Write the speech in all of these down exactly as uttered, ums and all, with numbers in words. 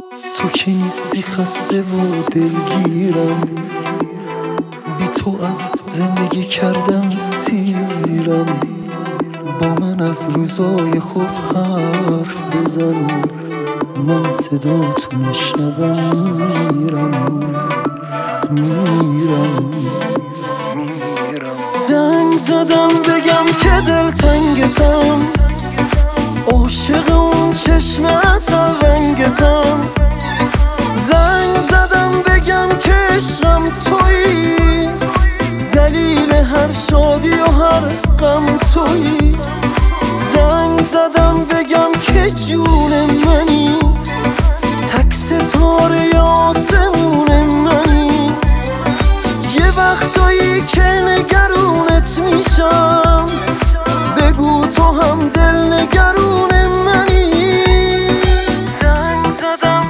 تو که نیستی خسته و دلگیرم، بی تو از زندگی کردن سیرم. با من از روزای خوب حرف بزن، من صدا تو نشنوم میرم میرم میرم. زنگ زدم بگم که دل تنگتم، عاشق اون چشم اصل رنگتم. زنگ زدم بگم که عشقم تویی، دلیل هر شادی و هر غم تویی. زنگ زدم بگم که جون منی، تک ستاره آسمون منی. یه وقتایی که نگرونت میشم، بگو تو هم دل نگرون منی. زنگ زدم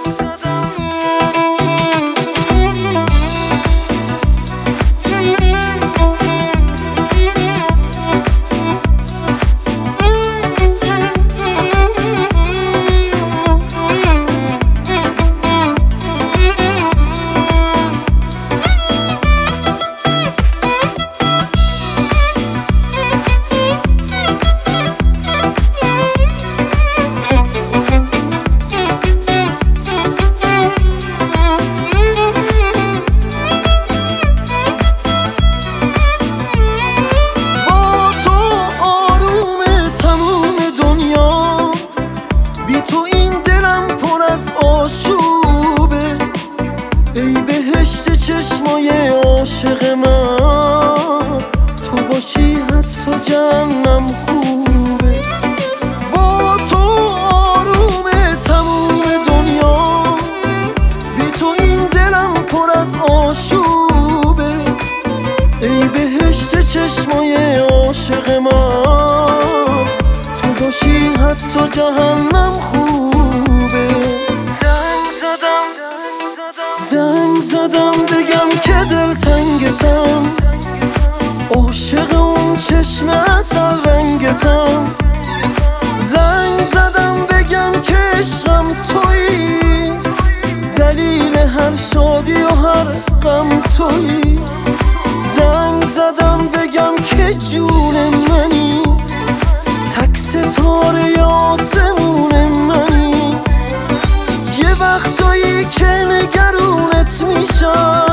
تو این دلم پر از آشوبه، ای بهشت چشمای عاشق من. تو باشی حتی جهنم خوبه. با تو آروم تموم دنیا، بی تو این دلم پر از آشوبه، ای بهشت چشمای عاشق من. تو باشی حتی جهنم خوبه. زنگ زدم زنگ زدم بگم که دل تنگتم، عاشق اون چشم اصل رنگتم. زنگ زدم بگم که عشقم تویی، دلیل هر شادی و هر غم تویی. زنگ زدم بگم که جون منی، تک ستاره آسمون منی. یه وقتایی که نگرونت میشم،